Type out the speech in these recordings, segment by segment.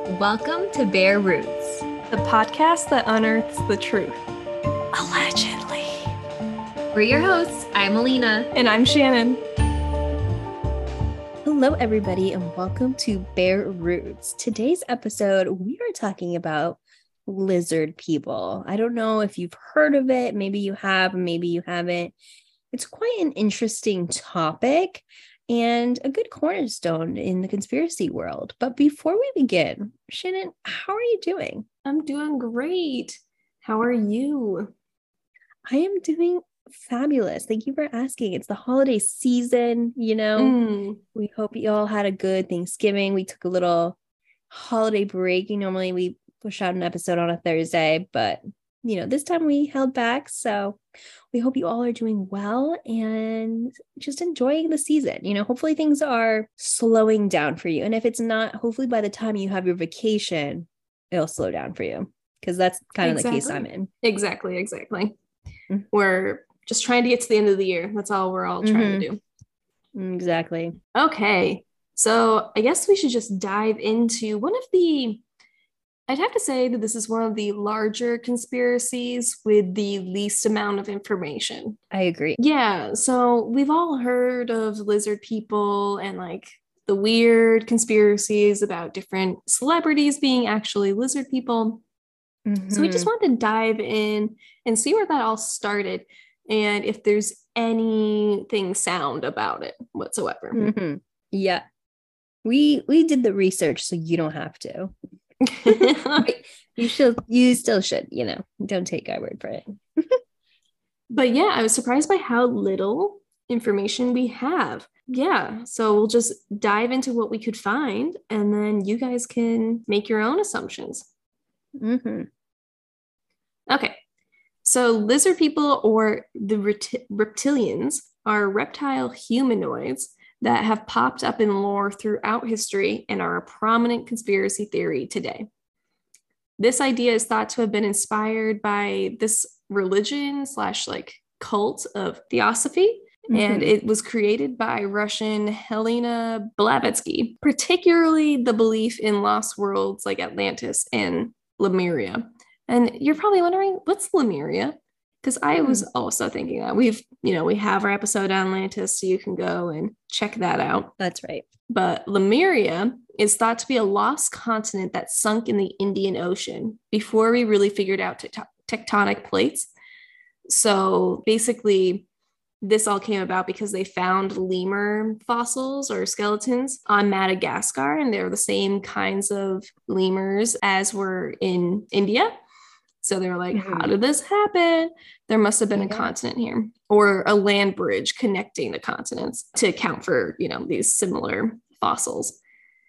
Welcome to Bare Roots, the podcast that unearths the truth. Allegedly. We're your hosts. I'm Alina. And I'm Shannon. Hello, everybody, and welcome to Bare Roots. Today's episode, we are talking about lizard people. I don't know if you've heard of it. Maybe you have, maybe you haven't. It's quite an interesting topic and a good cornerstone in the conspiracy world. But before we begin, Shannon, how are you doing? I'm doing great. How are you? I am doing fabulous. Thank you for asking. It's the holiday season, We hope you all had a good Thanksgiving. We took a little holiday break. Normally we push out an episode on a Thursday, but this time we held back. So we hope you all are doing well and just enjoying the season. Hopefully things are slowing down for you. And if it's not, hopefully by the time you have your vacation, it'll slow down for you, because that's kind of the case I'm in. Exactly. Mm-hmm. We're just trying to get to the end of the year. That's all we're all trying to do. Exactly. Okay. So I guess we should just dive into I'd have to say that this is one of the larger conspiracies with the least amount of information. I agree. Yeah. So we've all heard of lizard people and the weird conspiracies about different celebrities being actually lizard people. Mm-hmm. So we just wanted to dive in and see where that all started and if there's anything sound about it whatsoever. Mm-hmm. Yeah. We did the research, so you don't have to. You still should, don't take our word for it. But yeah, I was surprised by how little information we have. Yeah, so we'll just dive into what we could find, and then you guys can make your own assumptions. Mm-hmm. Okay, so lizard people, or the reptilians, are reptile humanoids that have popped up in lore throughout history and are a prominent conspiracy theory today. This idea is thought to have been inspired by this religion / cult of theosophy, and it was created by Russian Helena Blavatsky, particularly the belief in lost worlds like Atlantis and Lemuria. And you're probably wondering, what's Lemuria? Because I was also thinking that we have our episode on Atlantis, so you can go and check that out. That's right. But Lemuria is thought to be a lost continent that sunk in the Indian Ocean before we really figured out tectonic plates. So basically, this all came about because they found lemur fossils or skeletons on Madagascar, and they're the same kinds of lemurs as were in India. So they were like, how did this happen? There must have been a continent here, or a land bridge connecting the continents to account for, these similar fossils.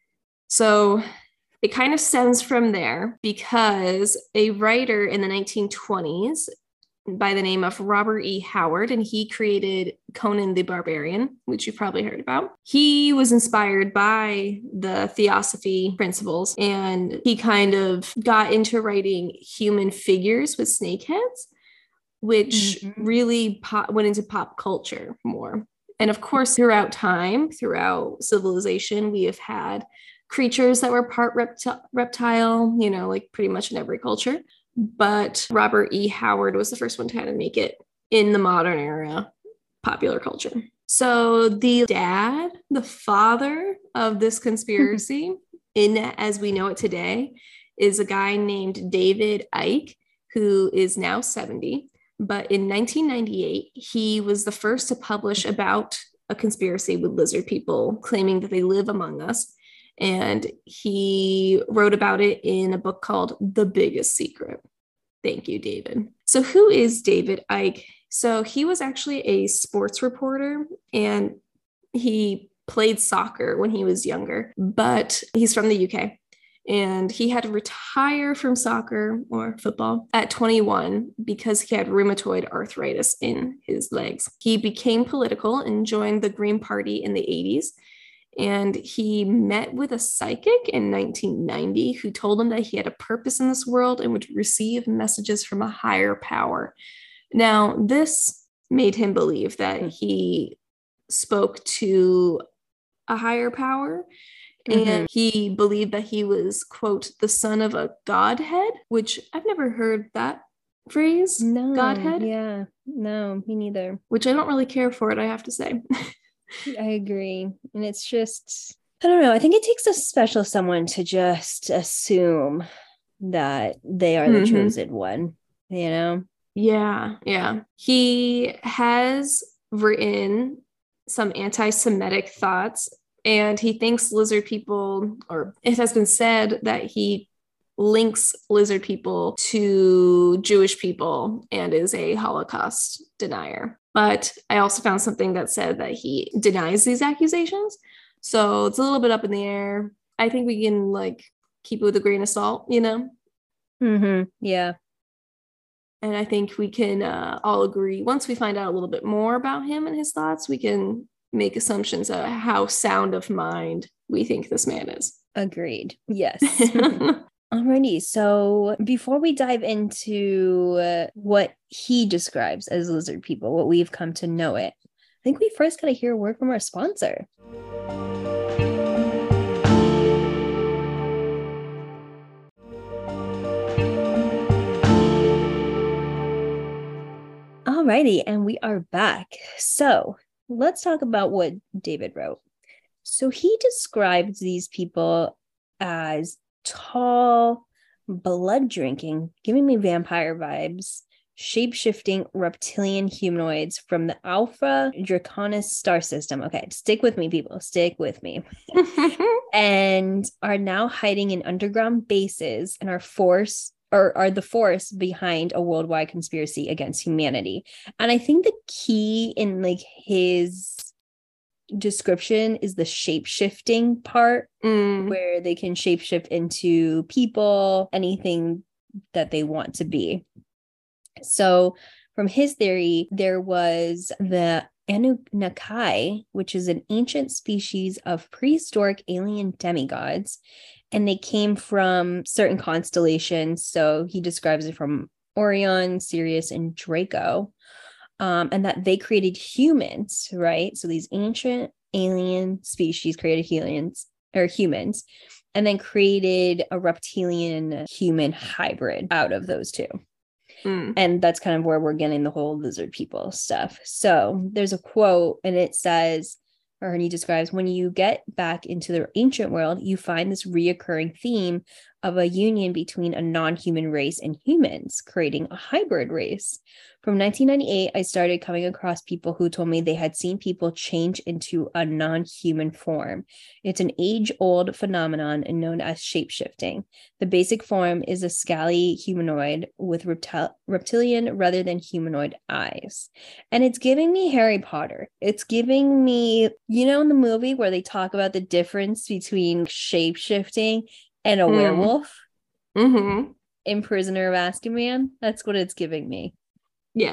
So it kind of stems from there because a writer in the 1920s by the name of Robert E. Howard, and he created Conan the Barbarian, which you've probably heard about. He was inspired by the theosophy principles, and he kind of got into writing human figures with snake heads, which really went into pop culture more. And of course, throughout civilization, we have had creatures that were part reptile, pretty much in every culture. But Robert E. Howard was the first one to kind of make it in the modern era popular culture. So the father of this conspiracy, as we know it today, is a guy named David Icke, who is now 70. But in 1998, he was the first to publish about a conspiracy with lizard people, claiming that they live among us. And he wrote about it in a book called The Biggest Secret. Thank you, David. So who is David Icke? So he was actually a sports reporter, and he played soccer when he was younger, but he's from the UK. And he had to retire from soccer or football at 21 because he had rheumatoid arthritis in his legs. He became political and joined the Green Party in the 80s. And he met with a psychic in 1990 who told him that he had a purpose in this world and would receive messages from a higher power. Now, this made him believe that he spoke to a higher power And he believed that he was, quote, the son of a godhead, which I've never heard that phrase. No. Godhead. Yeah. No, me neither. Which I don't really care for it, I have to say. I agree. And it's just, I don't know. I think it takes a special someone to just assume that they are the chosen one, you know? Yeah. He has written some anti-Semitic thoughts, and he thinks lizard people, or it has been said that he links lizard people to Jewish people and is a Holocaust denier. But I also found something that said that he denies these accusations. So it's a little bit up in the air. I think we can keep it with a grain of salt, you know? Yeah. And I think we can all agree, once we find out a little bit more about him and his thoughts, we can make assumptions of how sound of mind we think this man is. Agreed. Yes. Alrighty. So before we dive into what he describes as lizard people, what we've come to know it, I think we first got to hear a word from our sponsor. Alrighty, and we are back. So let's talk about what David wrote. So he describes these people as tall, blood-drinking, giving me vampire vibes, shape-shifting reptilian humanoids from the Alpha Draconis star system. Okay, stick with me, people. Stick with me. And are now hiding in underground bases and are the force behind a worldwide conspiracy against humanity. And I think the key in his description is the shape-shifting part, where they can shapeshift into people, anything that they want to be. So from his theory, there was the Anunnaki, which is an ancient species of prehistoric alien demigods, and they came from certain constellations. So he describes it from Orion, Sirius, and Draco, and that they created humans, right? So these ancient alien species created humans, and then created a reptilian human hybrid out of those two. And that's kind of where we're getting the whole lizard people stuff. So there's a quote, and it says, or he describes, when you get back into the ancient world, you find this reoccurring theme of a union between a non-human race and humans, creating a hybrid race. From 1998, I started coming across people who told me they had seen people change into a non-human form. It's an age-old phenomenon and known as shapeshifting. The basic form is a scaly humanoid with reptilian rather than humanoid eyes. And it's giving me Harry Potter. It's giving me, in the movie where they talk about the difference between shapeshifting and a werewolf in Prisoner of Azkaban. That's what it's giving me. Yeah.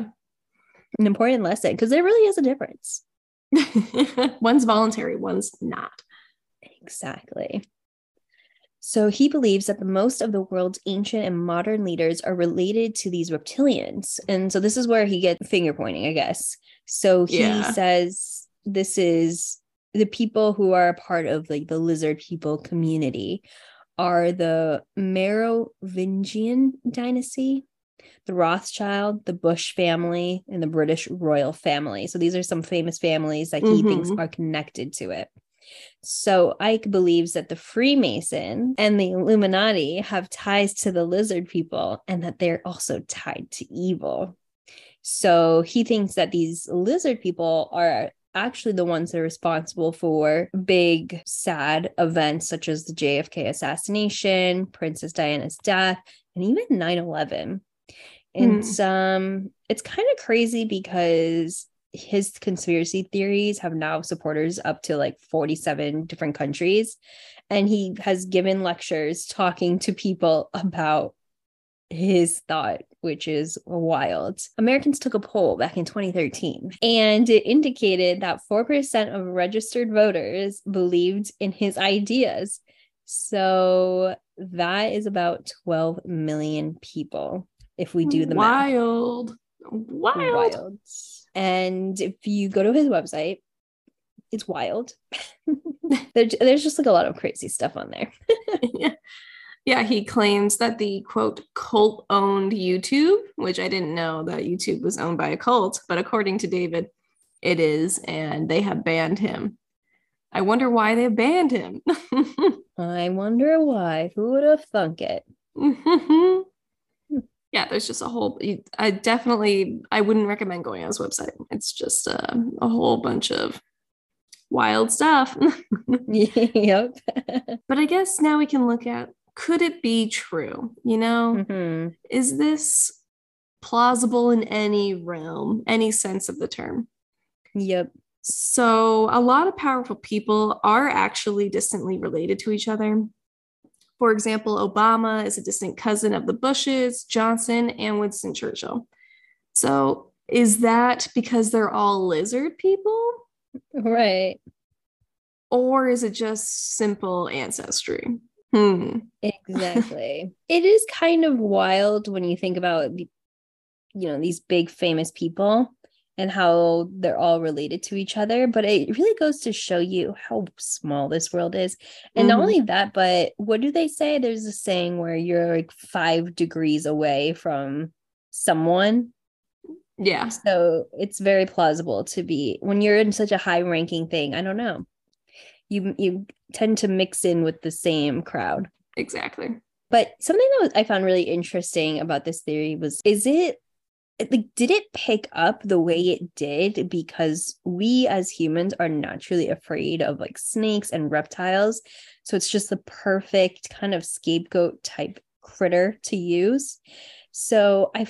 An important lesson, because there really is a difference. One's voluntary, one's not. Exactly. So he believes that the most of the world's ancient and modern leaders are related to these reptilians. And so this is where he gets finger pointing, I guess. So he says this is the people who are a part of the lizard people community are the Merovingian dynasty, the Rothschild, the Bush family, and the British royal family. So these are some famous families that he thinks are connected to it. So Ike believes that the Freemason and the Illuminati have ties to the lizard people and that they're also tied to evil. So he thinks that these lizard people are actually the ones that are responsible for big, sad events such as the JFK assassination, Princess Diana's death, and even 9/11. And it's kind of crazy because his conspiracy theories have now supporters up to 47 different countries. And he has given lectures talking to people about his thought, which is wild. Americans took a poll back in 2013, and it indicated that 4% of registered voters believed in his ideas. So that is about 12 million people if we do the math. Wild. And if you go to his website, it's wild. There's just like a lot of crazy stuff on there. Yeah, he claims that the quote cult owned YouTube, which I didn't know that YouTube was owned by a cult, but according to David, it is, and they have banned him. I wonder why they banned him. I wonder why. Who would have thunk it? Yeah, there's just a whole. I wouldn't recommend going on his website. It's just a whole bunch of wild stuff. Yep. But I guess now we can look at, could it be true? Is this plausible in any realm, any sense of the term? Yep. So a lot of powerful people are actually distantly related to each other. For example, Obama is a distant cousin of the Bushes, Johnson, and Winston Churchill. So is that because they're all lizard people? Right. Or is it just simple ancestry? Exactly. It is kind of wild when you think about, these big famous people and how they're all related to each other. But it really goes to show you how small this world is. And not only that, but what do they say? There's a saying where you're like 5 degrees away from someone. Yeah. So it's very plausible to be, when you're in such a high ranking thing, I don't know, you tend to mix in with the same crowd. Exactly. But something that I found really interesting about this theory was, did it pick up the way it did because we as humans are naturally afraid of like snakes and reptiles? So it's just the perfect kind of scapegoat type critter to use. So I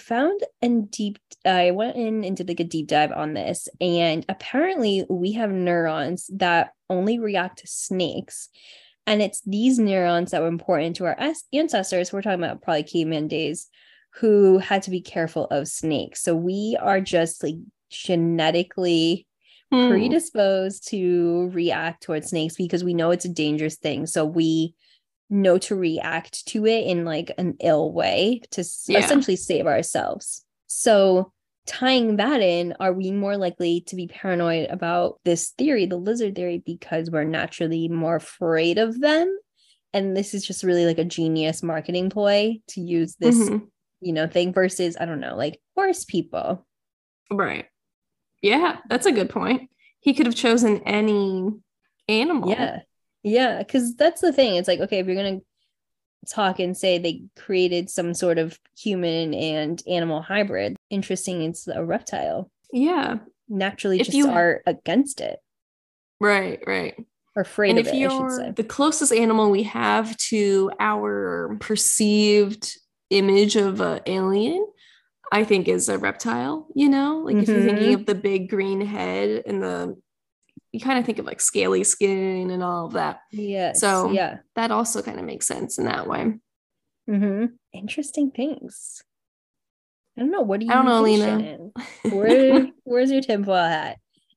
went into like a deep dive on this, and apparently we have neurons that only react to snakes. And it's these neurons that were important to our ancestors. We're talking about probably caveman days, who had to be careful of snakes. So we are just like genetically predisposed to react towards snakes because we know it's a dangerous thing. So we know to react to it in like an ill way to essentially save ourselves. So tying that in, are we more likely to be paranoid about this theory, the lizard theory, because we're naturally more afraid of them? And this is just really like a genius marketing ploy to use this, thing versus, I don't know, like horse people. Right. Yeah, that's a good point. He could have chosen any animal. Yeah, because that's the thing. It's like, okay, if you're going to talk and say they created some sort of human and animal hybrid, interesting, it's a reptile. Yeah. Naturally are against it. Right. Or afraid of it, I should say. The closest animal we have to our perceived image of an alien, I think, is a reptile, like if you're thinking of the big green head and you kind of think of like scaly skin and all of that. Yeah. So that also kind of makes sense in that way. Interesting things. I don't know. What do you? I don't know, Lena. Where's your tinfoil hat?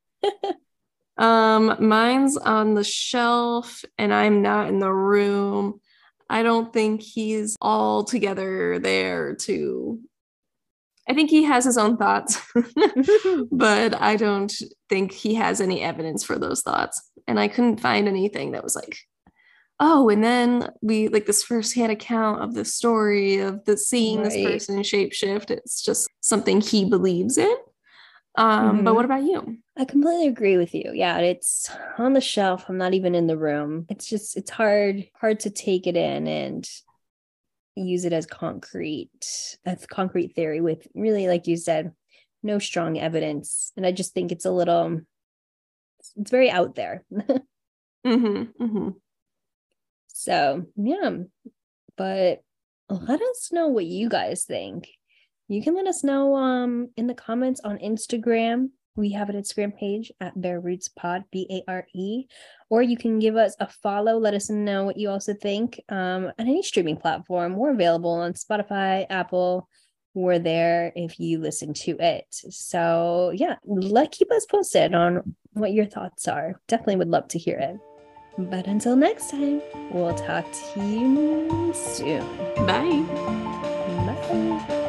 Mine's on the shelf, and I'm not in the room. I don't think he's all together there to. I think he has his own thoughts, but I don't think he has any evidence for those thoughts. And I couldn't find anything that was like, oh, and then we like this firsthand account of the story of seeing this person shapeshift. It's just something he believes in. But what about you? I completely agree with you. Yeah, it's on the shelf. I'm not even in the room. It's hard to take it in and use it as concrete theory with really, like you said, no strong evidence. And I just think it's very out there. So yeah, but let us know what you guys think. You can let us know in the comments on Instagram. We have an Instagram page at Bare Roots Pod, BARE, or you can give us a follow. Let us know what you also think. On any streaming platform, we're available on Spotify, Apple. We're there if you listen to it. So yeah, keep us posted on what your thoughts are. Definitely would love to hear it. But until next time, we'll talk to you soon. Bye. Bye.